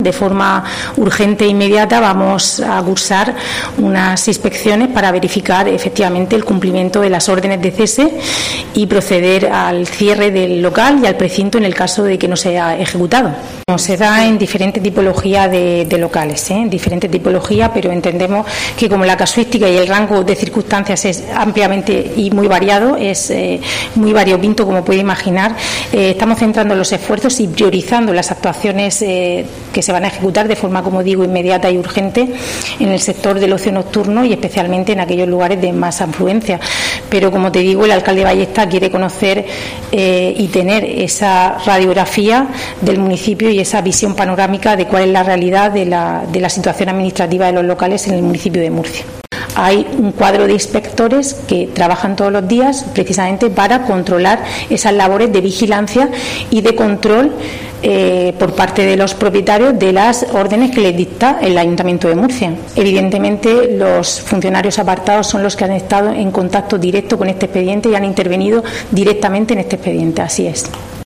De forma urgente e inmediata vamos a cursar unas inspecciones para verificar efectivamente el cumplimiento de las órdenes de cese y proceder al cierre del local y al precinto en el caso de que no sea ejecutado. Se da en diferentes tipologías de locales, en diferentes tipologías, pero entendemos que como la casuística y el rango de circunstancias es ampliamente y muy variado, es muy variopinto, como puede imaginar, estamos centrando los esfuerzos y priorizando las actuaciones que se van a ejecutar de forma, como digo, inmediata y urgente en el sector del ocio nocturno y especialmente en aquellos lugares de más afluencia. Pero, como te digo, el alcalde de Ballesta quiere conocer y tener esa radiografía del municipio y esa visión panorámica de cuál es la realidad de la situación administrativa de los locales en el municipio de Murcia. Hay un cuadro de inspectores que trabajan todos los días precisamente para controlar esas labores de vigilancia y de control por parte de los propietarios de las órdenes que les dicta el Ayuntamiento de Murcia. Evidentemente, los funcionarios apartados son los que han estado en contacto directo con este expediente y han intervenido directamente en este expediente. Así es.